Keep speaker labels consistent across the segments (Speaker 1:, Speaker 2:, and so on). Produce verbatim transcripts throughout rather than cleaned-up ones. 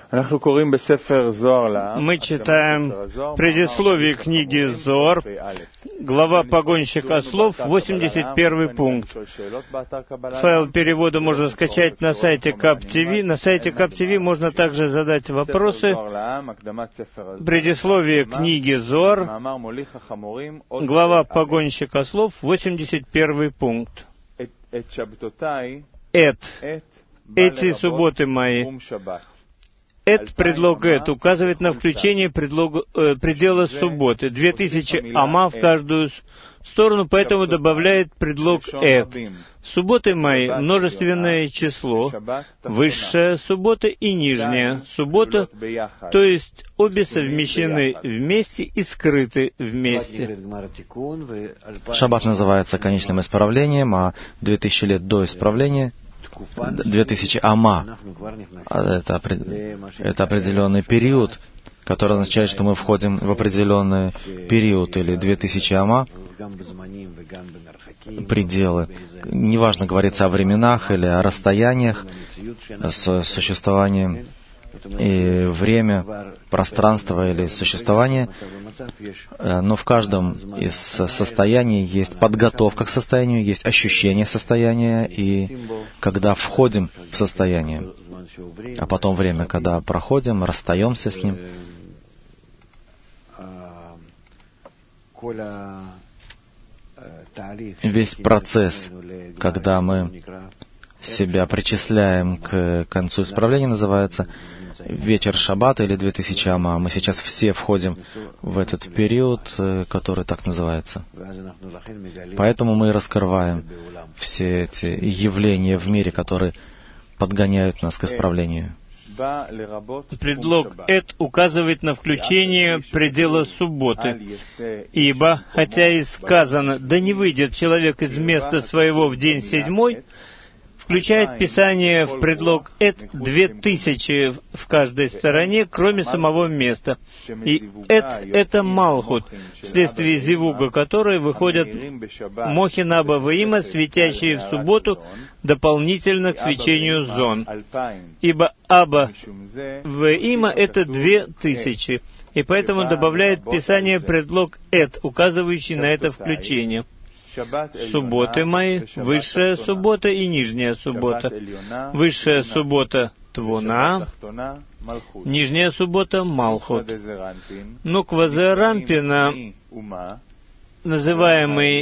Speaker 1: Мы читаем предисловие книги Зоар, глава «Погонщик ослов», восемьдесят первый пункт. Файл перевода можно скачать на сайте КАП-ТВ. На сайте КАП-ТВ можно также задать вопросы. Предисловие книги Зоар, глава «Погонщик ослов», восемьдесят первый пункт. Эт. Эти субботы мои. Эт, предлог «эт» указывает на включение предлога, э, предела субботы. Две тысячи ама в каждую сторону, поэтому добавляет предлог «эт». Субботы мои — множественное число, высшая суббота и нижняя суббота, то есть обе совмещены вместе и скрыты вместе.
Speaker 2: Шаббат называется конечным исправлением, а две тысячи лет до исправления Две тысячи ама. Это, это определенный период, который означает, что мы входим в определенный период, или две тысячи ама, пределы. Неважно, говорится о временах или о расстояниях, с существованием и время, пространство или существование, но в каждом из состояний есть подготовка к состоянию, есть ощущение состояния, и когда входим в состояние, а потом время, когда проходим, расстаемся с ним. Весь процесс, когда мы себя причисляем к концу исправления, называется вечер шаббата или две тысячи ама. Мы сейчас все входим в этот период, который так называется. Поэтому мы и раскрываем все эти явления в мире, которые подгоняют нас к исправлению.
Speaker 1: Предлог «эт» указывает на включение предела субботы. Ибо, хотя и сказано «да не выйдет человек из места своего в день седьмой», включает Писание в предлог «эт» две тысячи в каждой стороне, кроме самого места. И «эт» — это Малхут, вследствие зивуга которой выходят Мохин Аба Ваима, светящие в субботу, дополнительно к свечению зон. Ибо Аба Ваима — это две тысячи, и поэтому добавляет Писание предлог «эт», указывающий на это включение. Субботы мои, высшая суббота и нижняя суббота. Высшая суббота — Твуна, нижняя суббота — Малхут. Нуква Зерампина, называемый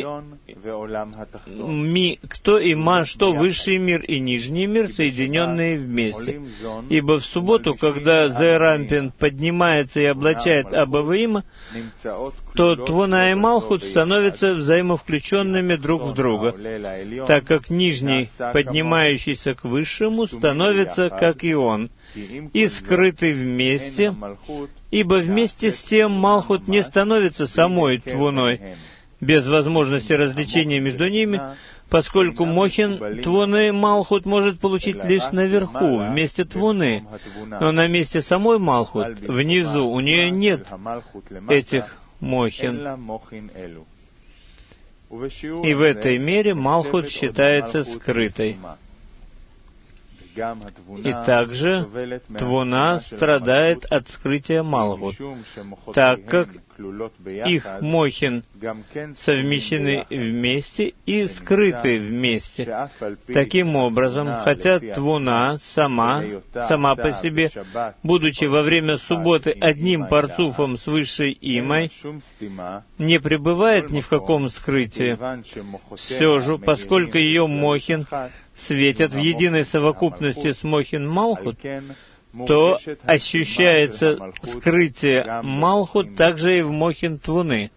Speaker 1: ми, кто и ма, что высший мир и нижний мир, соединенные вместе. Ибо в субботу, когда Зерампин поднимается и облачает Аба Ваима, то Твуна и Малхут становятся взаимовключенными друг в друга, так как нижний, поднимающийся к высшему, становится, как и он, и скрыты вместе, ибо вместе с тем Малхут не становится самой Твуной, без возможности развлечения между ними, поскольку Мохин Твуны Малхут может получить лишь наверху, вместе Твуны, но на месте самой Малхут, внизу, у нее нет этих Мохин. И в этой мере Малхут считается скрытой. И также Твуна страдает от скрытия Малхут, так как их Мохин совмещены вместе и скрыты вместе. Таким образом, хотя Твуна сама, сама по себе, будучи во время субботы одним парцуфом с высшей имой, не пребывает ни в каком скрытии, все же, поскольку ее Мохин светят в единой совокупности с Мохин Малхут, то ощущается скрытие Малхут также и в Мохин Твуны.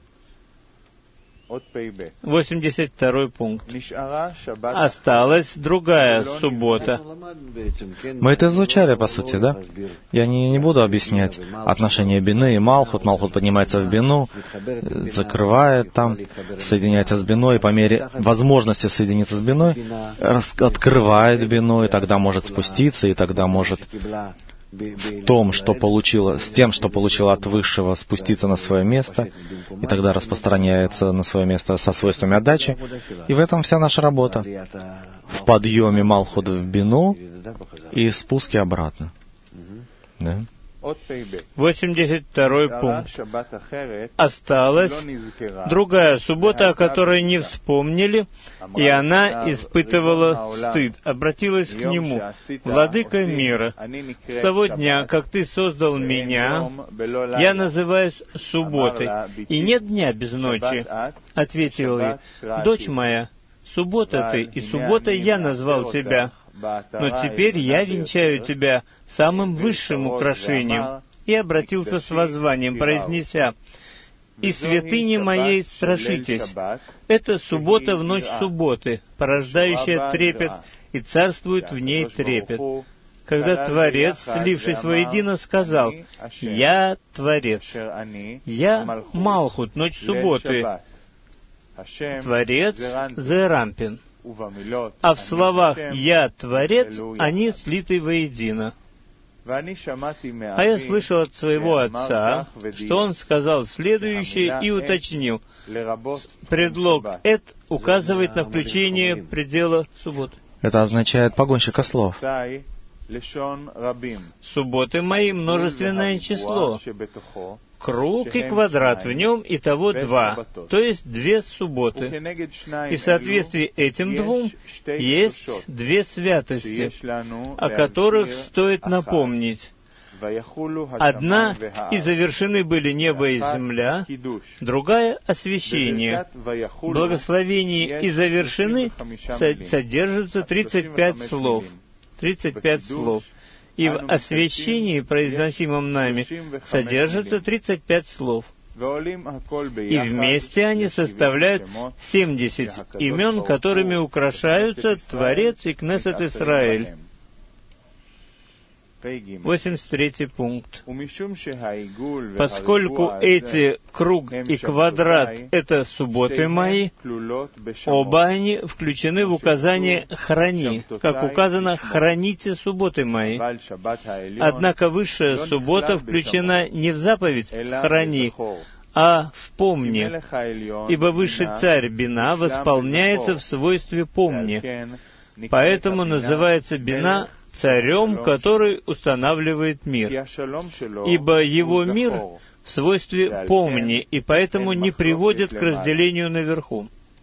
Speaker 1: восемьдесят второй пункт. Осталась другая суббота.
Speaker 2: Мы это изучали, по сути, да? Я не, не буду объяснять отношения Бины и Малхут. Малхут поднимается в Бину, закрывает там, соединяется с Биной, и по мере возможности соединиться с Биной, открывает Бину, и тогда может спуститься, и тогда может в том, что получила, с тем, что получила от Высшего, спуститься на свое место, и тогда распространяется на свое место со свойствами отдачи. И в этом вся наша работа. В подъеме Малхут в Бину и спуске обратно. Да?
Speaker 1: восемьдесят второй пункт. Осталась другая суббота, о которой не вспомнили, и она испытывала стыд, обратилась к нему: «Владыка мира, с того дня, как ты создал меня, я называюсь субботой, и нет дня без ночи». Ответил ей: «Дочь моя, суббота ты, и субботой я назвал тебя. Но теперь я венчаю тебя самым высшим украшением». И обратился с воззванием, произнеся: «И святыни моей страшитесь». Это суббота в ночь субботы, порождающая трепет, и царствует в ней трепет. Когда Творец, слившись воедино, сказал: «Я Творец, я Малхут, ночь субботы, Творец Зерампин». А в словах «Я Творец» они слиты воедино. А я слышал от своего отца, что он сказал следующее и уточнил: предлог «эт» указывает на включение предела субботы.
Speaker 2: Это означает погонщика слов.
Speaker 1: Субботы мои — множественное число. Круг и квадрат в нем, итого два, то есть две субботы. И в соответствии этим двум есть две святости, о которых стоит напомнить. Одна — и завершены были небо и земля, другая — освящение. В благословении «и завершены» содержится тридцать пять слов. тридцать пять слов. И в освящении, произносимом нами, содержится тридцать пять слов. И вместе они составляют семьдесят имен, которыми украшаются Творец и Кнессет Исраэль. восемьдесят третий пункт. Поскольку эти круг и квадрат — это субботы мои, оба они включены в указание «храни», как указано «храните субботы мои». Однако высшая суббота включена не в заповедь «храни», а в «помни», ибо высший царь Бина восполняется в свойстве «помни». Поэтому называется Бина царем, который устанавливает мир, ибо его мир в свойстве «помни», и поэтому не приводит к разделению наверху.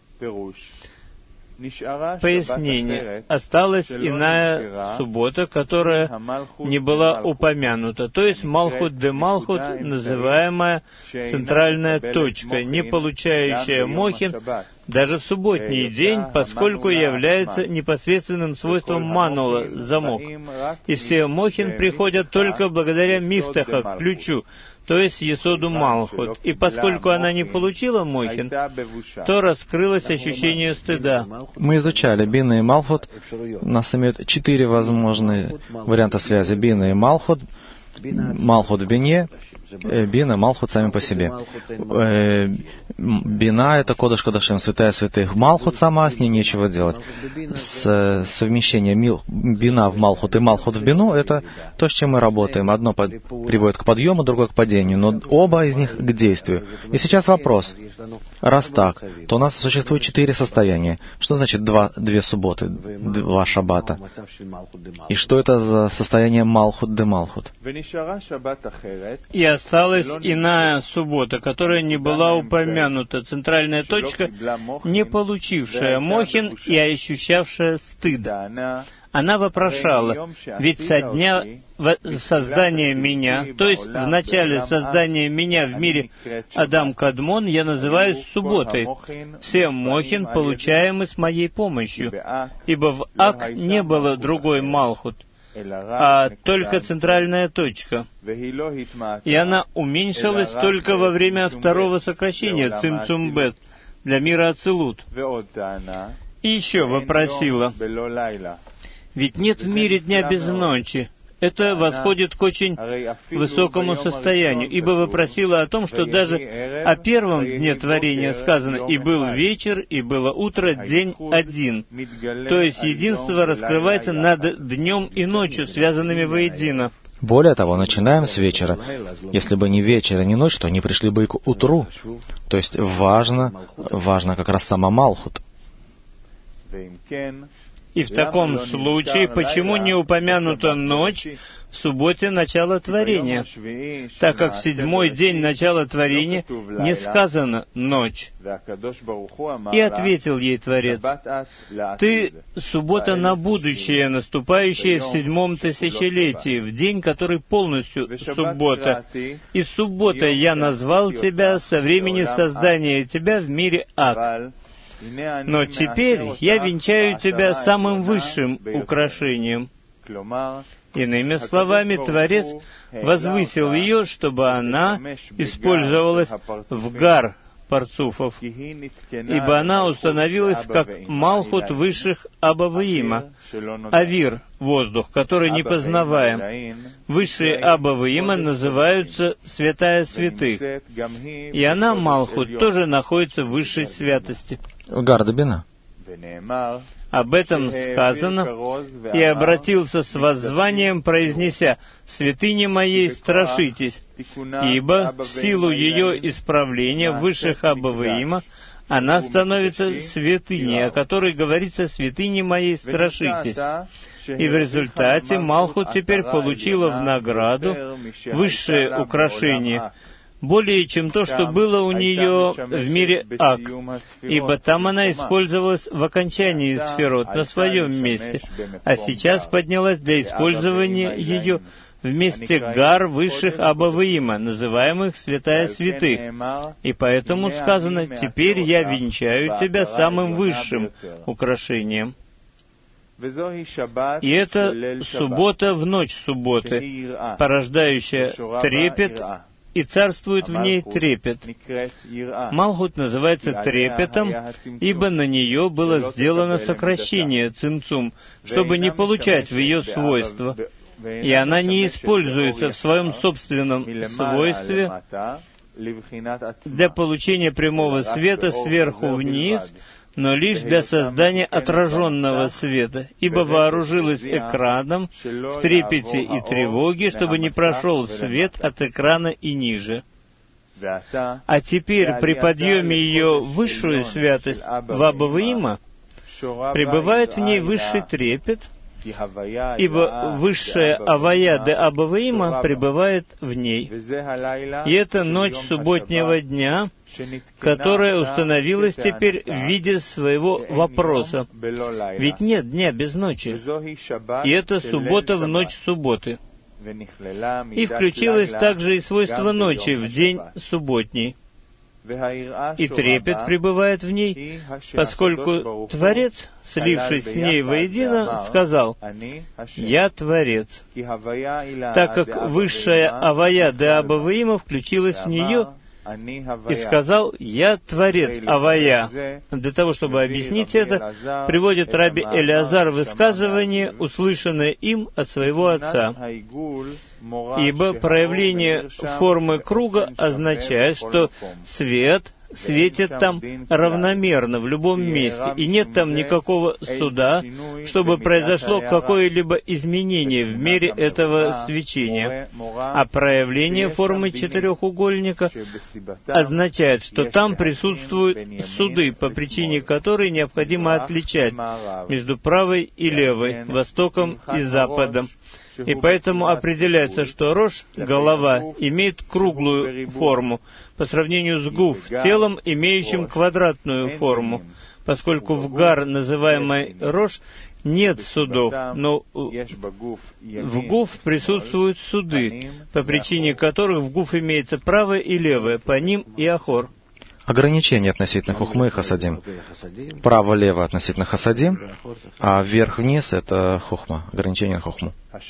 Speaker 1: Пояснение. Осталась иная суббота, которая не была упомянута, то есть Малхут де Малхут, называемая центральная точка, не получающая мохин даже в субботний день, поскольку является непосредственным свойством манула, замок. И все мохин приходят только благодаря мифтаха, ключу, то есть Есоду Малхут. И поскольку она не получила мохин, то раскрылось ощущение стыда.
Speaker 2: Мы изучали Бина и Малхут. У нас имеют четыре возможные варианта связи. Бина и Малхут. Малхут в Бине, Бина, Малхут сами по себе. Бина — это Кодыш Кодашим, святая святых. Малхут сама, с ней нечего делать. С, совмещение Бина в Малхут и Малхут в Бину — это то, с чем мы работаем. Одно под, приводит к подъему, другое к падению, но оба из них к действию. И сейчас вопрос. Раз так, то у нас существует четыре состояния. Что значит два, две субботы, два шаббата? И что это за состояние Малхут де Малхут?
Speaker 1: И осталась иная суббота, которая не была упомянута, центральная точка, не получившая мохин и ощущавшая стыд. Она вопрошала: «Ведь со дня создания меня, то есть в начале создания меня в мире Адам Кадмон, я называюсь субботой. Все мохин получаемы с моей помощью, ибо в Ак не было другой Малхут, а только центральная точка. И она уменьшилась только во время второго сокращения Цимцум Бет для мира Ацилут». И еще вопросила: «Ведь нет в мире дня без ночи». Это восходит к очень высокому состоянию, ибо вопросила о том, что даже о первом дне творения сказано: «И был вечер, и было утро, день один». То есть единство раскрывается над днем и ночью, связанными воедино.
Speaker 2: Более того, начинаем с вечера. Если бы не вечер и не ночь, то они пришли бы и к утру. То есть важно, важно как раз сама Малхут.
Speaker 1: И в таком случае, почему не упомянута ночь в субботе начала творения, так как в седьмой день начала творения не сказано «ночь». И ответил ей Творец: «Ты суббота на будущее, наступающее в седьмом тысячелетии, в день, который полностью суббота. И суббота я назвал тебя со времени создания тебя в мире Ак. Но теперь я венчаю тебя самым высшим украшением». Иными словами, Творец возвысил ее, чтобы она использовалась в гар парцуфов, ибо она установилась как Малхут высших Абаваима, Авир — воздух, который не познаваем. Высшие Абаваима называются Святая Святых, и она, Малхут, тоже находится в высшей святости.
Speaker 2: Гар Дебина.
Speaker 1: Об этом сказано: «И обратился с воззванием, произнеся: святыни моей страшитесь, ибо в силу ее исправления высших Абаваима она становится святыней, о которой говорится: святыни моей страшитесь». И в результате Малхут теперь получила в награду высшее украшение, более чем то, что было у нее в мире Ак, ибо там она использовалась в окончании сферот на своем месте, а сейчас поднялась для использования ее в месте гар высших Абаваима, называемых Святая Святых. И поэтому сказано: «Теперь я венчаю тебя самым высшим украшением». И это суббота в ночь субботы, порождающая трепет, и царствует в ней трепет. Малхут называется трепетом, ибо на нее было сделано сокращение цимцум, чтобы не получать в ее свойства, и она не используется в своем собственном свойстве для получения прямого света сверху вниз, но лишь для создания отраженного света, ибо вооружилась экраном в трепете и тревоге, чтобы не прошел свет от экрана и ниже. А теперь при подъеме ее в высшую святость в Абаваима пребывает в ней высший трепет, ибо высшая Авая де Абаваима пребывает в ней. И это ночь субботнего дня, которая установилась теперь в виде своего вопроса. Ведь нет дня без ночи. И это суббота в ночь субботы. И включилось также и свойство ночи в день субботний. И трепет пребывает в ней, поскольку Творец, слившись с ней воедино, сказал: «Я Творец», так как высшая Авая де Абаваима включилась в нее и сказал: «Я Творец Авая». Для того, чтобы объяснить это, приводит Раби Элиазар высказывание, услышанное им от своего отца. Ибо проявление формы круга означает, что свет светит там равномерно в любом месте, и нет там никакого суда, чтобы произошло какое-либо изменение в мере этого свечения. А проявление формы четырехугольника означает, что там присутствуют суды, по причине которой необходимо отличать между правой и левой, востоком и западом. И поэтому определяется, что рош, голова, имеет круглую форму по сравнению с гуф, телом, имеющим квадратную форму, поскольку в гар, называемой рош, нет судов, но в гуф присутствуют суды, по причине которых в гуф имеется правое и левое, по ним и ахор.
Speaker 2: Ограничение относительно хухмы и хасадим. Право-лево относительно хасадим, а вверх-вниз — это хухма, ограничение на хухму.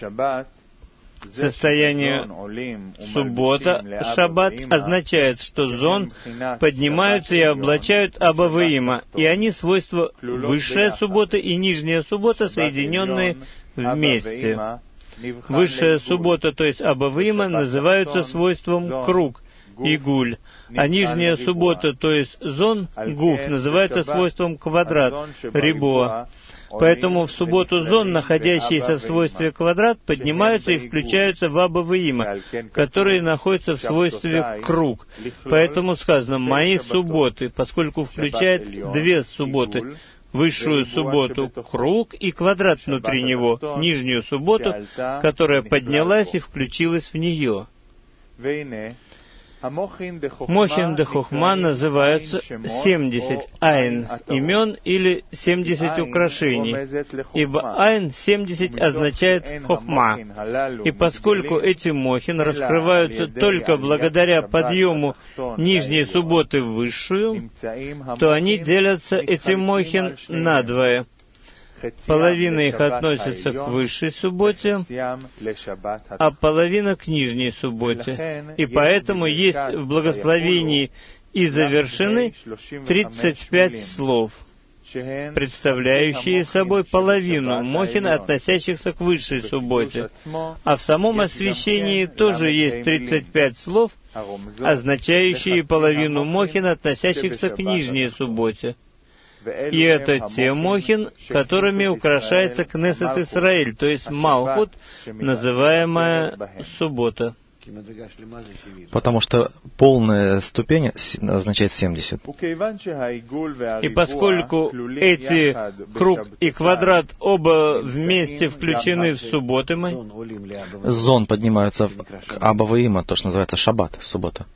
Speaker 1: Состояние суббота, шаббат, означает, что зон поднимаются и облачают Абаваима, и они свойства высшая суббота и нижняя суббота, соединенные вместе. Высшая суббота, то есть Абаваима, называются свойством круг, игуль, а нижняя суббота, то есть зон, гуф, называется свойством квадрат, рибоа. Поэтому в субботу зон, находящиеся в свойстве квадрат, поднимаются и включаются в Абаваима, которые находятся в свойстве круг. Поэтому сказано «мои субботы», поскольку включает две субботы, высшую субботу — круг и квадрат внутри него, нижнюю субботу, которая поднялась и включилась в нее. Мохин де Хохма называются семьдесят айн имен или семьдесят украшений, ибо айн семьдесят означает Хохма. И поскольку эти мохин раскрываются только благодаря подъему нижней субботы в высшую, то они делятся, эти мохин, надвое. Половина их относится к высшей субботе, а половина к нижней субботе. И поэтому есть в благословении «и завершены» тридцать пять слов, представляющие собой половину мохин, относящихся к высшей субботе. А в самом освящении тоже есть тридцать пять слов, означающие половину мохин, относящихся к нижней субботе. И это те мохин, которыми украшается Кнессет Исраэль, то есть Малхут, называемая суббота.
Speaker 2: Потому что полная ступень означает семьдесят.
Speaker 1: И поскольку эти круг и квадрат оба вместе включены в субботы мы,
Speaker 2: зон поднимаются к Аба Ваима, то, что называется шаббат, суббота,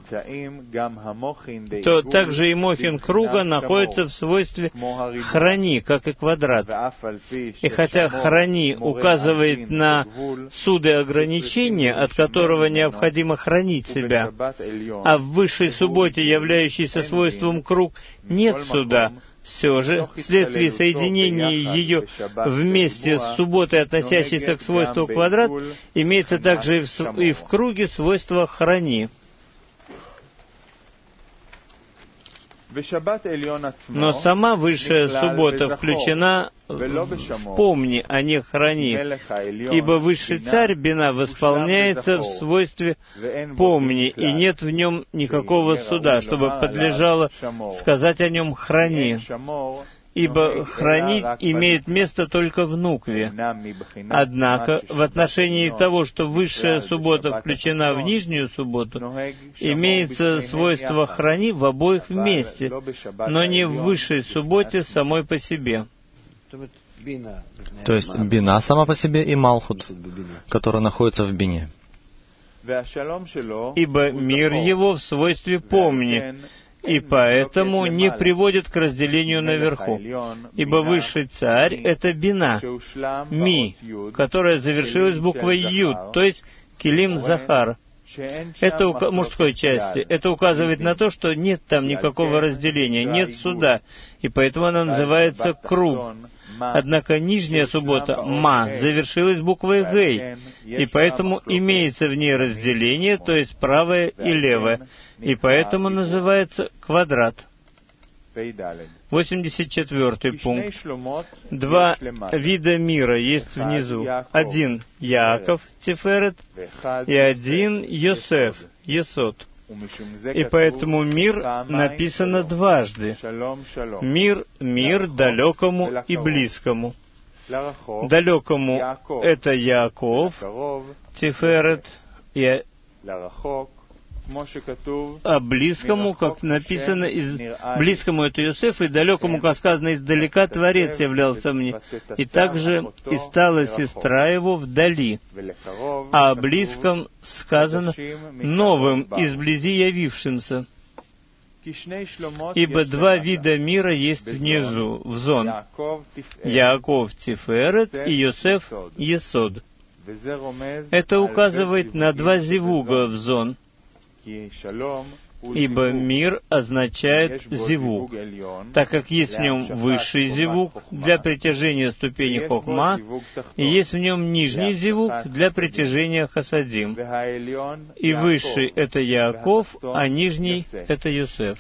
Speaker 1: то также и мохин круга находится в свойстве храни, как и квадрат. И хотя храни указывает на суды ограничения, от которого необходимо хранить себя, а в высшей субботе, являющейся свойством круг, нет суда, все же, вследствие соединения ее вместе с субботой, относящейся к свойству квадрат, имеется также и в, и в круге свойство храни. Но сама высшая суббота включена в «помни», а не «храни», ибо высший царь Бина восполняется в свойстве «помни», и нет в нем никакого суда, чтобы подлежало сказать о нем «храни», ибо «хранить» имеет место только в нукве. Однако, в отношении того, что высшая суббота включена в нижнюю субботу, имеется свойство «храни» в обоих вместе, но не в высшей субботе самой по себе.
Speaker 2: То есть Бина сама по себе и Малхут, который находится в Бине.
Speaker 1: Ибо мир его в свойстве «помни», и поэтому не приводит к разделению наверху. Ибо высший царь — это Бина, Ми, которая завершилась буквой Юд, то есть Килим Захар. Это у мужской части. Это указывает на то, что нет там никакого разделения, нет суда, и поэтому она называется круг. Однако нижняя суббота, Ма, завершилась буквой Гей, и поэтому имеется в ней разделение, то есть правое и левое, и поэтому называется квадрат. восемьдесят четвёртый пункт. Два вида мира есть внизу. Один — Яаков, Тиферет, и один — Йосеф, Есод. И поэтому мир написано дважды. Мир, мир далекому и близкому. Далекому — это Яаков, Тиферет, и а близкому, как написано, из... близкому — это Йосеф, и далекому, как сказано, издалека Творец являлся мне. И также и стала сестра его вдали. А о близком сказано новым, изблизи явившимся. Ибо два вида мира есть внизу, в зон. Яаков Тиферет и Йосеф Есод. Это указывает на два зивуга в зон. Ибо мир означает зивуг, так как есть в нем высший зивуг для притяжения ступени Хохма, и есть в нем нижний зивуг для притяжения Хасадим. И высший — это Яаков, а нижний — это Йосеф.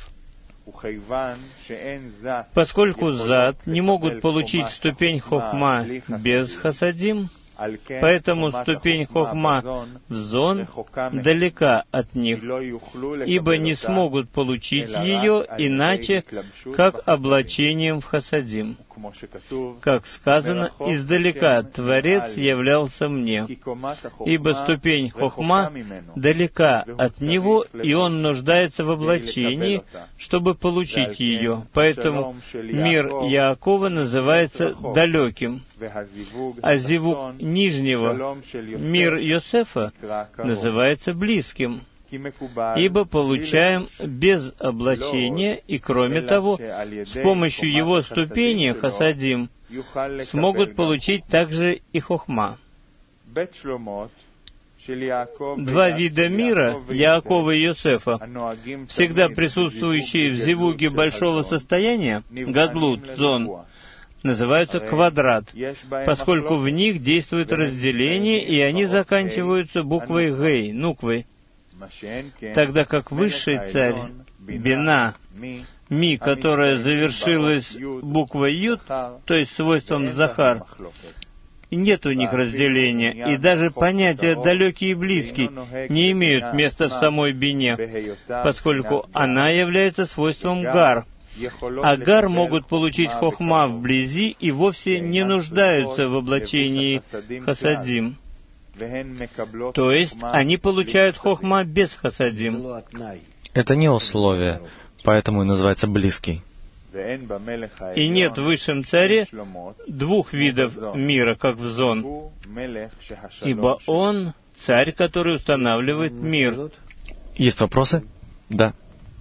Speaker 1: Поскольку зад не могут получить ступень Хохма без Хасадим, Поэтому ступень хохма в зон далека от них, ибо не смогут получить ее иначе, как облачением в хасадим. Как сказано, «Издалека Творец являлся мне», ибо ступень хохма далека от него, и он нуждается в облачении, чтобы получить ее. Поэтому мир Яакова называется далеким, а зивук нижнего, мир Йосефа, называется близким, ибо получаем без облачения, и кроме того, с помощью его ступени, хасадим, смогут получить также и хохма. Два вида мира, Яакова и Йосефа, всегда присутствующие в зивуге большого состояния, гадлут, зон, называются квадрат, поскольку в них действует разделение, и они заканчиваются буквой гей, нуквой, тогда как высший царь, бина, ми, которая завершилась буквой ют, то есть свойством захар, нет у них разделения, и даже понятия «далекий» и «близкий» не имеют места в самой бине, поскольку она является свойством гар. А гар могут получить хохма вблизи и вовсе не нуждаются в облачении хасадим. То есть они получают хохма без хасадим.
Speaker 2: Это не условие, поэтому и называется близкий.
Speaker 1: И нет в высшем царе двух видов мира, как в зон, ибо он царь, который устанавливает мир.
Speaker 2: Есть вопросы? Да.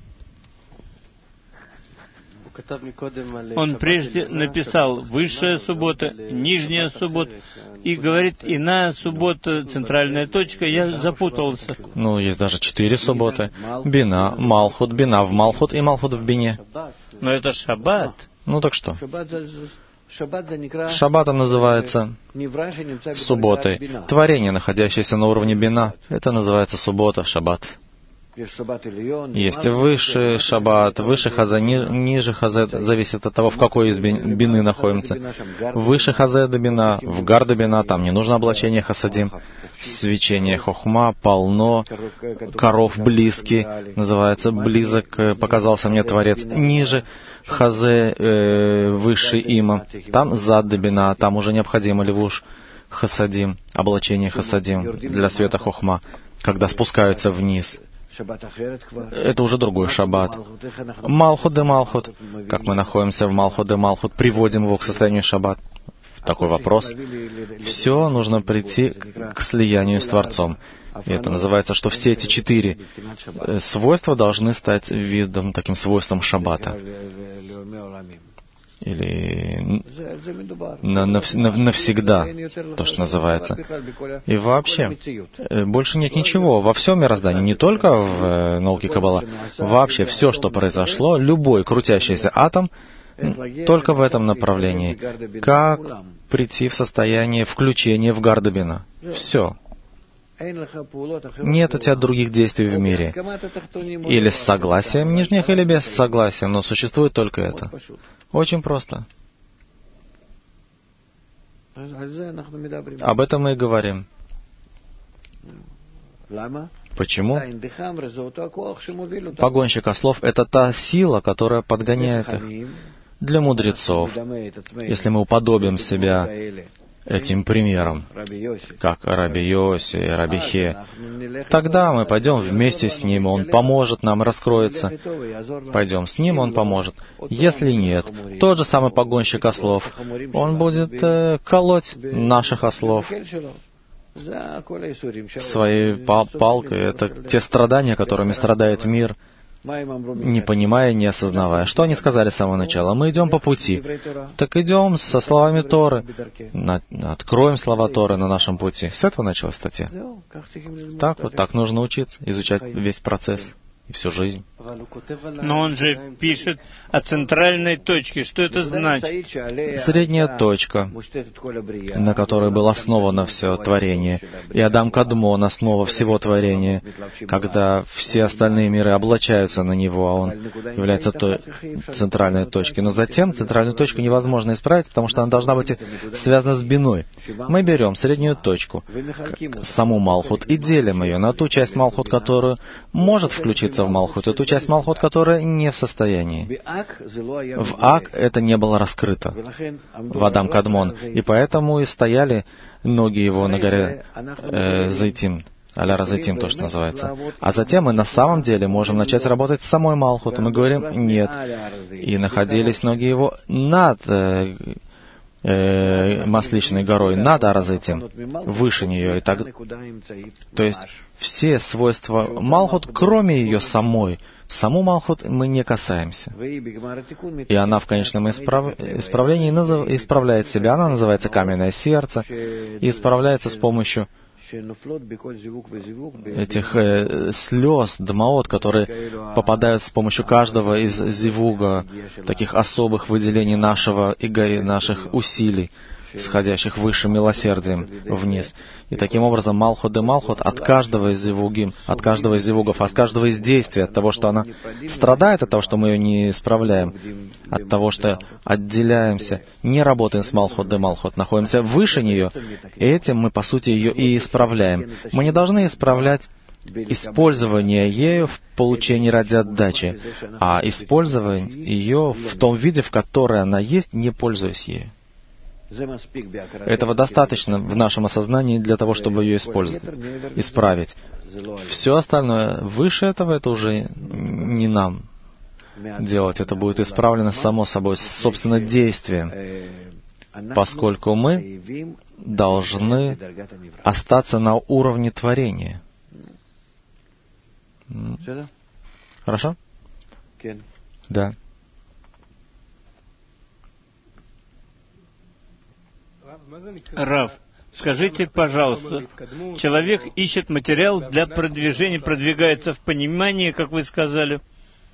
Speaker 1: Он прежде написал «высшая суббота», «нижняя суббота», и говорит «иная суббота», «центральная точка». Я запутался.
Speaker 2: Ну, есть даже четыре субботы. Бина, Малхут, Бина в Малхут и Малхут в Бине.
Speaker 1: Но это шаббат.
Speaker 2: Ну так что? Шаббатом называется субботой. Творение, находящееся на уровне Бина, это называется суббота, шаббат. Есть высший шаббат, выше хазе, ни, ниже хазе, зависит от того, в какой из бины находимся. Выше хазе до бина, в гар до бина, там не нужно облачение хасадим. Свечение хохма полно, коров близкий, называется близок, показался мне Творец. Ниже хазе, э, высший има, там зад до бина, там уже необходимо левуш хасадим, облачение хасадим для света хохма, когда спускаются вниз. Это уже другой шаббат. Малхут де Малхут. Как мы находимся в Малхут де Малхут, приводим его к состоянию шаббат? Такой вопрос. Все нужно прийти к слиянию с Творцом. И это называется, что все эти четыре свойства должны стать видом, таким свойством шаббата. Или на, на, навсегда, то, что называется. И вообще, больше нет ничего во всем мироздании, не только в э, науке Каббала. Вообще, все, что произошло, любой крутящийся атом, только в этом направлении. Как прийти в состояние включения в гардебина? Все. Нет у тебя других действий в мире. Или с согласием нижних, или без согласия, но существует только это. Очень просто. Об этом мы и говорим. Почему? Погонщик ослов — это та сила, которая подгоняет их. Для мудрецов, если мы уподобим себя этим примером, как Раби Йоси и Раби Хе, тогда мы пойдем вместе с ним, он поможет нам, раскроется. Пойдем с ним, он поможет. Если нет, тот же самый погонщик ослов, он будет э, колоть наших ослов своей палкой. Это те страдания, которыми страдает мир, не понимая, не осознавая. Что они сказали с самого начала? Мы идем по пути. Так идем со словами Торы. На, откроем слова Торы на нашем пути. С этого началась статья. Так вот, так нужно учиться, изучать весь процесс и всю жизнь.
Speaker 1: Но он же пишет о центральной точке. Что это значит?
Speaker 2: Средняя точка, на которой было основано все творение. И Адам Кадмон — основа всего творения. Когда все остальные миры облачаются на него, а он является той центральной точкой. Но затем центральную точку невозможно исправить, потому что она должна быть связана с биной. Мы берем среднюю точку, саму Малхут, и делим ее на ту часть Малхут, которая может включиться в Малхут, и ту часть Малхут, которая не в состоянии. В Ак это не было раскрыто, в Адам Кадмон, и поэтому и стояли ноги его на горе э, Зайтим, Аляра Зайтим, то, что называется. А затем мы на самом деле можем начать работать с самой Малхут, и мы говорим «нет». И находились ноги его над э, э, Масличной горой, над Аразайтим, выше нее. И так... То есть все свойства Малхут, кроме ее самой, саму Малхут мы не касаемся. И она в конечном исправ... исправлении назов... исправляет себя. Она называется каменное сердце и исправляется с помощью этих э, слез, дмаот, которые попадают с помощью каждого из зивуга, таких особых выделений нашего эго, наших усилий, сходящих высшим милосердием вниз. И таким образом Малхут де Малхут от каждого из зивугим, от каждого из зивугов, от каждого из действий, от того, что она страдает, от того, что мы ее не исправляем, от того, что отделяемся, не работаем с Малхут де Малхут, находимся выше нее, и этим мы, по сути, ее и исправляем. Мы не должны исправлять использование ею в получении ради отдачи, а использование ее в том виде, в которой она есть, не пользуясь ею. Этого достаточно в нашем осознании для того, чтобы ее использовать, исправить. Все остальное выше этого, это уже не нам делать. Это будет исправлено само собой, собственно, действием, поскольку мы должны остаться на уровне творения. Хорошо? Да.
Speaker 1: Рав, скажите, пожалуйста, человек ищет материал для продвижения, продвигается в понимании, как вы сказали?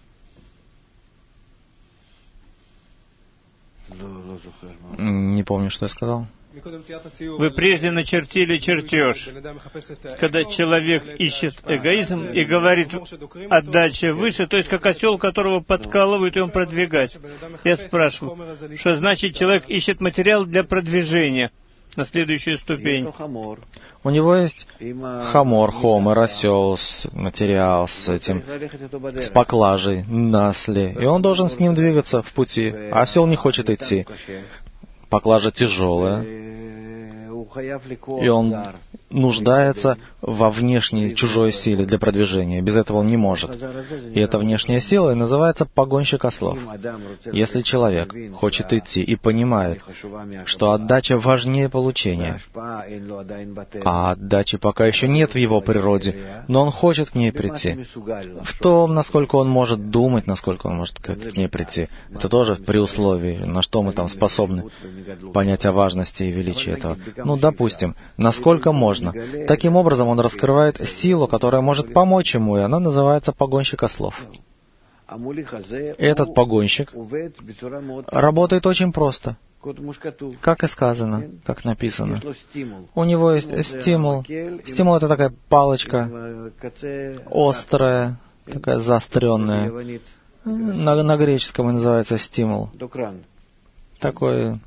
Speaker 2: Не помню, что я сказал.
Speaker 1: Вы прежде начертили чертеж, когда человек ищет эгоизм и говорит отдача выше, то есть как осел, которого подкалывают, и он продвигается. Я спрашиваю, что значит человек ищет материал для продвижения на следующую ступень?
Speaker 2: У него есть хамор, хомер, осел, материал с этим, с поклажей, насли, и он должен с ним двигаться в пути, а осел не хочет идти. Поклажа тяжелая, и он нуждается во внешней чужой силе для продвижения. Без этого он не может. И эта внешняя сила и называется погонщик ослов. Если человек хочет идти и понимает, что отдача важнее получения, а отдачи пока еще нет в его природе, но он хочет к ней прийти, в том, насколько он может думать, насколько он может к ней прийти, это тоже при условии, на что мы там способны понять о важности и величии этого. Ну, допустим, насколько можно. Таким образом, он раскрывает силу, которая может помочь ему, и она называется погонщик ослов. Этот погонщик работает очень просто, как и сказано, как написано. У него есть стимул. Стимул — это такая палочка, острая, такая заостренная. На, на греческом и называется стимул. Такой.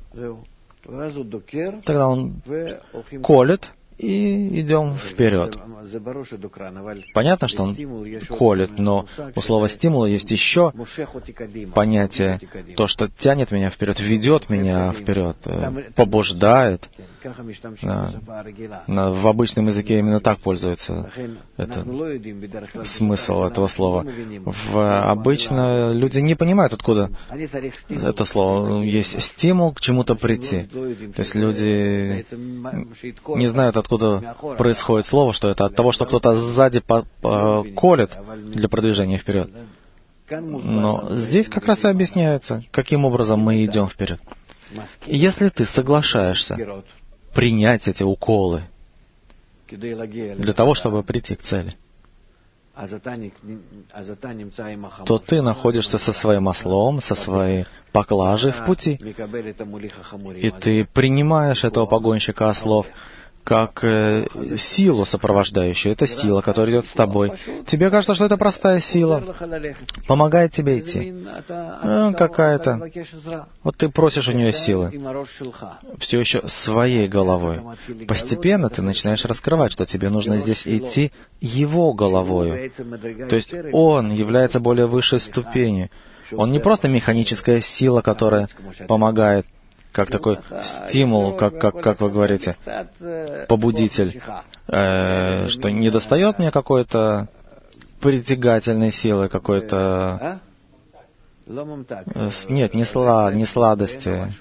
Speaker 2: Тогда он колет, и идем вперед. Понятно, что он колет, но у слова «стимул» есть еще понятие, то, что тянет меня вперед, ведет меня вперед, побуждает. Да. В обычном языке именно так пользуется это, смысл этого слова. В, обычно люди не понимают, откуда это слово. Есть стимул к чему-то прийти. То есть люди не знают, откуда происходит слово, что это от того, что кто-то сзади по, по, колет для продвижения вперед. Но здесь как раз и объясняется, каким образом мы идем вперед. Если ты соглашаешься принять эти уколы для того, чтобы прийти к цели, то ты находишься со своим ослом, со своей поклажей в пути, и ты принимаешь этого погонщика ослов как э, силу сопровождающую. Это сила, которая идет с тобой. Тебе кажется, что это простая сила, помогает тебе идти. Э, какая-то. Вот ты просишь у нее силы, все еще своей головой. Постепенно ты начинаешь раскрывать, что тебе нужно здесь идти его головою. То есть он является более высшей ступенью. Он не просто механическая сила, которая помогает, как такой стимул, как, как, как вы говорите, побудитель, э, что не достает мне какой-то притягательной силы, какой-то... Э, нет, не, сла, не сладости,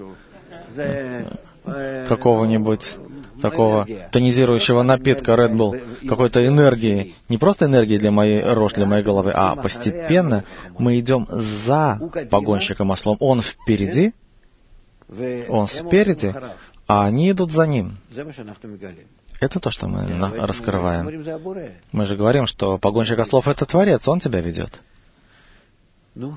Speaker 2: какого-нибудь такого тонизирующего напитка Red Bull, какой-то энергии, не просто энергии для моей рожь, для моей головы, а постепенно мы идем за погонщиком ослом. Он впереди, он спереди, а они идут за ним. Это то, что мы раскрываем. Мы же говорим, что погонщик ослов — это Творец, он тебя ведет. Ну.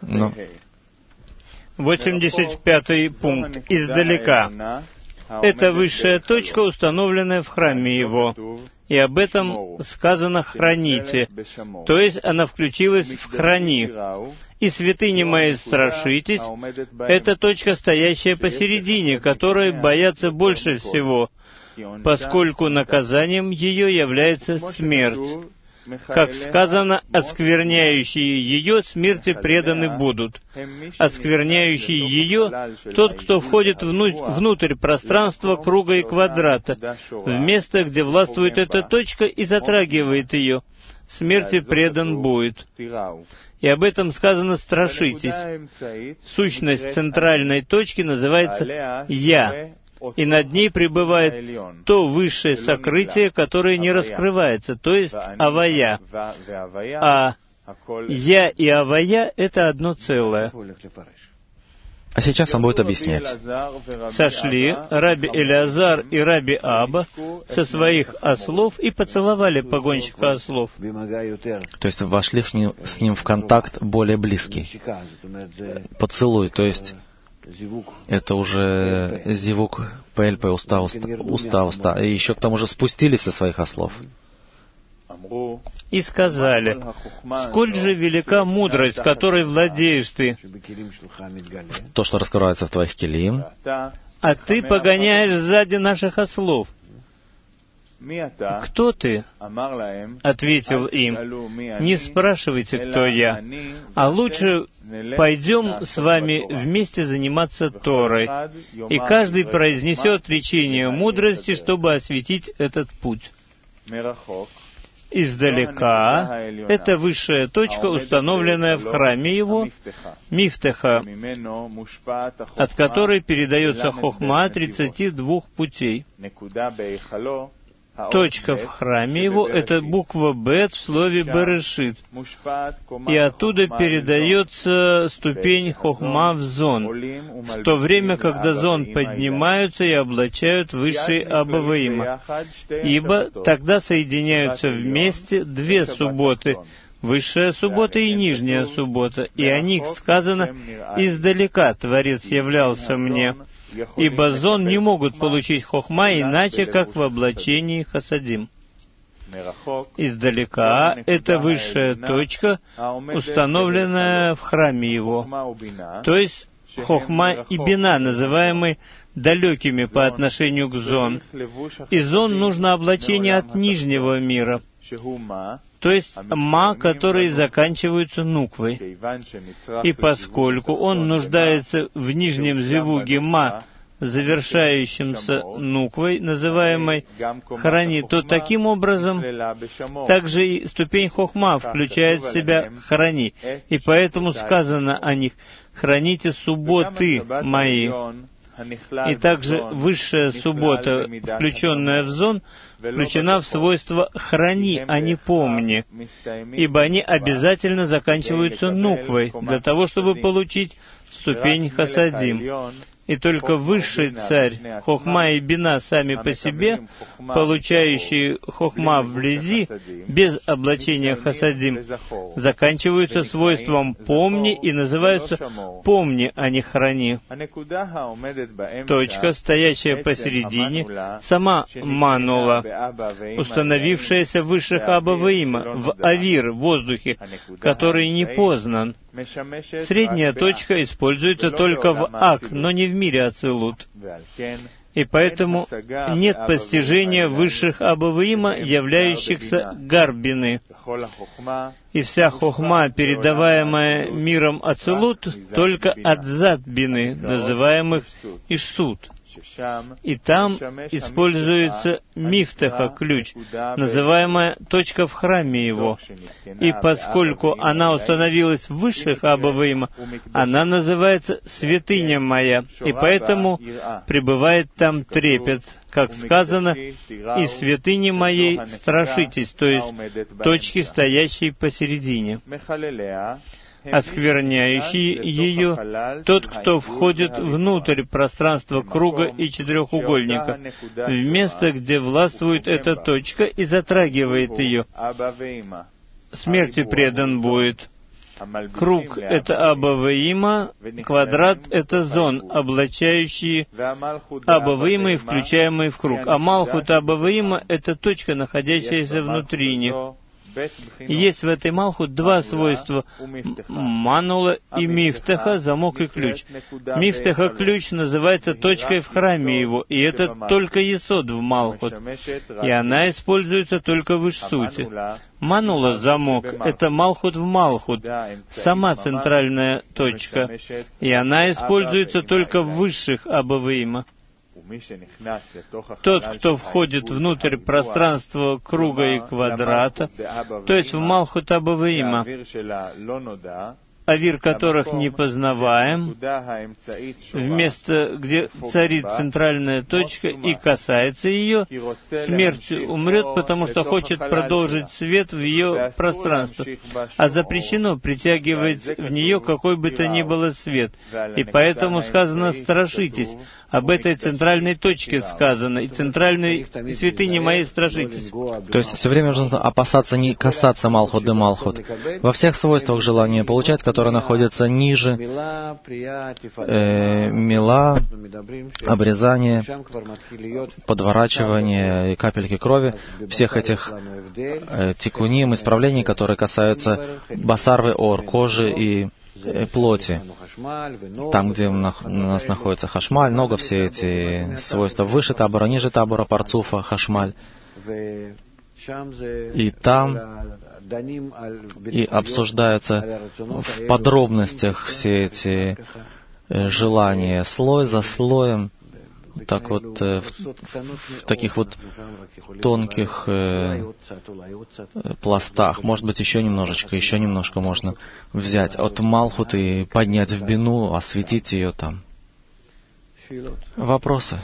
Speaker 1: восемьдесят пятый пункт. Издалека. Это высшая точка, установленная в храме его. И об этом сказано «храните», то есть она включилась в «храни». «И святыни мои страшитесь» — это точка, стоящая посередине, которой боятся больше всего, поскольку наказанием ее является смерть. Как сказано, оскверняющие ее смерти преданы будут. Оскверняющий ее — тот, кто входит вну- внутрь пространства круга и квадрата, в место, где властвует эта точка, и затрагивает ее. Смерти предан будет. И об этом сказано «страшитесь». Сущность центральной точки называется «Я», и над ней пребывает то высшее сокрытие, которое не раскрывается, то есть Авая. А Я и Авая — это одно целое.
Speaker 2: А сейчас он будет объяснять.
Speaker 1: Сошли Раби Элиазар и Раби Аба со своих ослов и поцеловали погонщика ослов.
Speaker 2: То есть вошли в ним, с ним в контакт более близкий. Поцелуй, то есть это уже зивук ПЛП, уста, уста, уста, уста. И еще к тому же спустились со своих ослов.
Speaker 1: И сказали: «Сколь же велика мудрость, которой владеешь ты,
Speaker 2: то, что раскрывается в твоих келим,
Speaker 1: а ты погоняешь сзади наших ослов. Кто ты?» Ответил им: «Не спрашивайте, кто я, а лучше пойдем с вами вместе заниматься Торой, и каждый произнесет речение мудрости, чтобы осветить этот путь». Издалека — это высшая точка, установленная в храме его, Мифтеха, от которой передается хохма тридцати двух путей. Точка в храме его — это буква «Бет» в слове «Берешит», и оттуда передается ступень хохма в зон, в то время, когда зон поднимаются и облачают высший Абаваима, ибо тогда соединяются вместе две субботы, высшая суббота и нижняя суббота, и о них сказано: «Издалека Творец являлся мне». Ибо зон не могут получить хохма иначе, как в облачении хасадим. Издалека — это высшая точка, установленная в храме его, то есть хохма и бина, называемые далекими по отношению к зон. И зон нужно облачение от нижнего мира, то есть ма, которые заканчиваются нуквой. И поскольку он нуждается в нижнем зивуге ма, завершающемся нуквой, называемой храни, то таким образом также и ступень хохма включает в себя храни. И поэтому сказано о них: «Храните субботы мои». И также высшая суббота, включенная в зон, включена в свойство «храни», а не «помни», ибо они обязательно заканчиваются нуквой, для того, чтобы получить ступень хасадим. И только высший царь, хохма и бина сами по себе, получающие хохма вблизи, без облачения хасадим, заканчиваются свойством «помни» и называются «помни», а не «храни». Точка, стоящая посередине, сама манула, установившаяся в высших Абба-Ваима, в авир, в воздухе, который не познан. Средняя точка используется только в Ак, но не в мире Ацилут. И поэтому нет постижения высших Абба-Ваима, являющихся Гарбины. И вся хохма, передаваемая миром Ацилут, только от Зат-бины, называемых Ишсут. И там используется мифтаха, ключ, называемая точка в храме его. И поскольку она установилась в высших Абба-Ваима, она называется «святыня моя», и поэтому пребывает там трепет, как сказано, «и святыни моей страшитесь», то есть точки, стоящей посередине. Оскверняющий ее тот, кто входит внутрь пространства круга и четырехугольника, в место, где властвует эта точка, и затрагивает ее. Смерти предан будет. Круг — это Абба-Ваима, квадрат — это зон, облачающие Абба-Ваима и включаемые в круг. А Малхут Абба-Ваима — это точка, находящаяся внутри них. И есть в этой Малхут два свойства — манула и мифтаха, замок и ключ. Мифтаха, ключ, называется точкой в храме его, и это только есод в Малхут, и она используется только в Ишсуте. Манула, замок, это Малхут в Малхут, сама центральная точка, и она используется только в высших Абба-Ваима. Тот, кто входит внутрь пространства круга и квадрата, то есть в Малхут Абба-Ваима, авир которых не познаваем, в место, где царит центральная точка и касается ее, смертью умрет, потому что хочет продолжить свет в ее пространство, а запрещено притягивать в нее какой бы то ни было свет. И поэтому сказано «страшитесь». Об этой центральной точке сказано, и центральной святыне моей страшитесь.
Speaker 2: То есть все время нужно опасаться не касаться Малхут де Малхут. Во всех свойствах желания получать, которые находятся ниже, э, мила, обрезание, подворачивание и капельки крови, всех этих э, тикуним, исправлений, которые касаются басарвы ор, кожи и плоти. Там, где у нас находится хашмаль, много все эти свойства выше табора, ниже табора, парцуфа, хашмаль. И там и обсуждаются в подробностях все эти желания, слой за слоем, так вот, в, в таких вот тонких э, пластах. Может быть, еще немножечко, еще немножко можно взять от Малхут и поднять в бину, осветить ее там. Вопросы?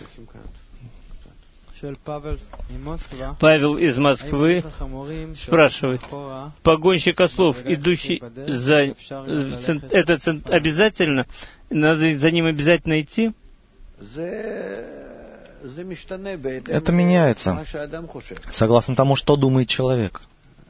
Speaker 1: Павел из Москвы спрашивает: погонщик ослов, идущий за... Это обязательно? Надо за ним обязательно идти?
Speaker 2: Это меняется согласно тому, что думает человек.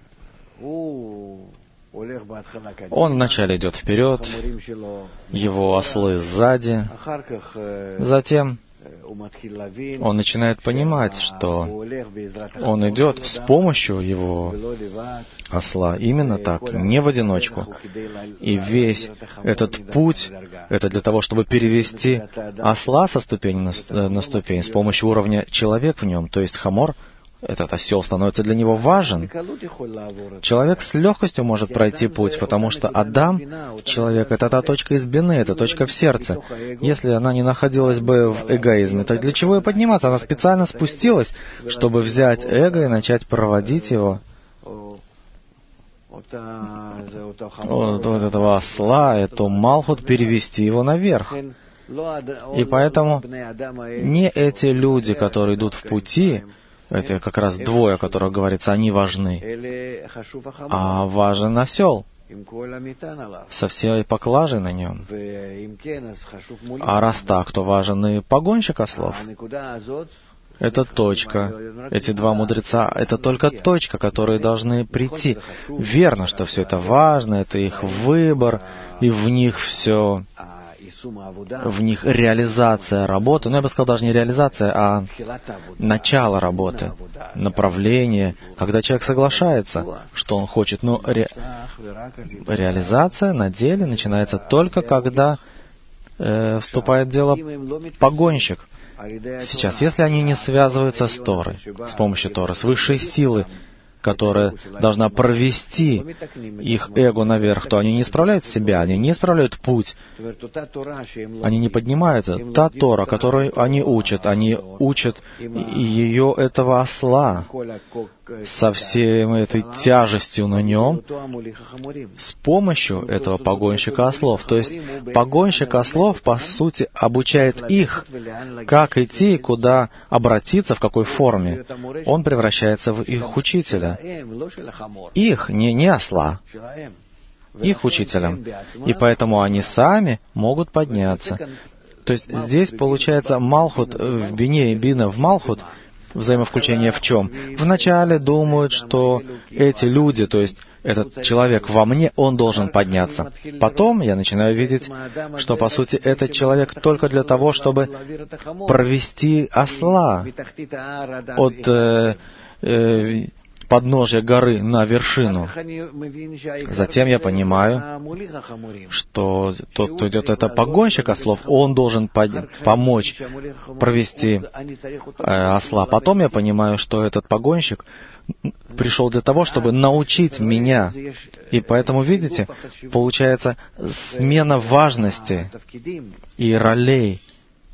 Speaker 2: Он вначале идет вперед, его ослы сзади, затем он начинает понимать, что он идет с помощью его осла, именно так, не в одиночку. И весь этот путь — это для того, чтобы перевести осла со ступени на, на ступень с помощью уровня человек в нем, то есть хамор. Этот осел становится для него важен. Человек с легкостью может пройти путь, потому что Адам, человек, это та точка из бины, это точка в сердце. Если она не находилась бы в эгоизме, так для чего и подниматься? Она специально спустилась, чтобы взять эго и начать проводить его. Вот, вот этого осла, эту Малхут, перевести его наверх. И поэтому не эти люди, которые идут в пути, это как раз двое, о которых говорится, они важны. А важен осел. со всей поклажей на нем. А раз так, то важен и погонщик ослов. Это точка. Эти два мудреца — это только точка, которые должны прийти. Верно, что все это важно, это их выбор, и в них все, в них реализация работы. Но я бы сказал, даже не реализация, а начало работы, направление, когда человек соглашается, что он хочет. Но ре... реализация на деле начинается только когда э, вступает в дело погонщик. Сейчас, если они не связываются с Торой, с помощью Торы, с высшей силы, которая должна провести их эго наверх, то они не исправляют себя, они не исправляют путь, они не поднимаются. Та Тора, которую они учат, они учат ее, этого осла, со всей этой тяжестью на нем, с помощью этого погонщика ослов. То есть погонщик ослов, по сути, обучает их, как идти, куда обратиться, в какой форме. Он превращается в их учителя. Их, не, не осла, их учителем. И поэтому они сами могут подняться. То есть здесь получается Малхут в бине и бина в Малхут. Взаимовключение в чем? Вначале думают, что эти люди, то есть этот человек во мне, он должен подняться. Потом я начинаю видеть, что, по сути, этот человек только для того, чтобы провести осла от э, э, подножия горы на вершину. Затем я понимаю, что тот, кто идет, это погонщик ослов, он должен под... помочь провести э, осла. Потом я понимаю, что этот погонщик пришел для того, чтобы научить меня. И поэтому, видите, получается смена важности и ролей.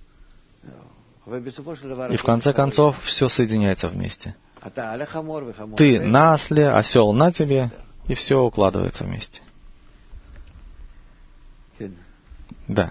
Speaker 2: И в конце концов все соединяется вместе. Ты на осле, осел на тебе, и все укладывается вместе. Да.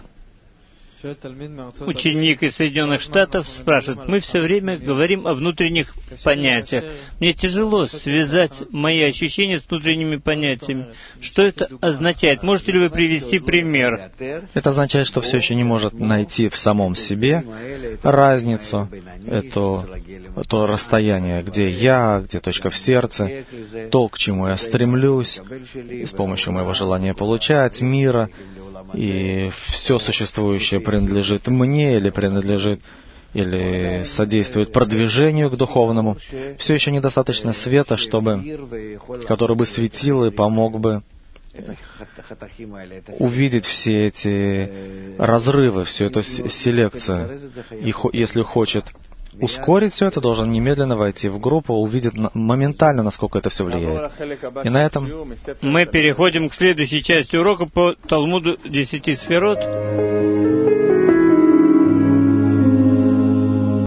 Speaker 1: Ученик из Соединенных Штатов спрашивает: мы все время говорим о внутренних понятиях. Мне тяжело связать мои ощущения с внутренними понятиями. Что это означает? Можете ли вы привести пример?
Speaker 2: Это означает, что все еще не может найти в самом себе разницу, это, то расстояние, где я, где точка в сердце, то, к чему я стремлюсь, с помощью моего желания получать, мира, и все существующее принадлежит мне или принадлежит, или содействует продвижению к духовному. Все еще недостаточно света, чтобы, который бы светил и помог бы увидеть все эти разрывы, всю эту селекцию. И если хочет ускорить все это, должен немедленно войти в группу, увидит моментально, насколько это все влияет. И на этом
Speaker 1: мы переходим к следующей части урока по Талмуду десяти сферот.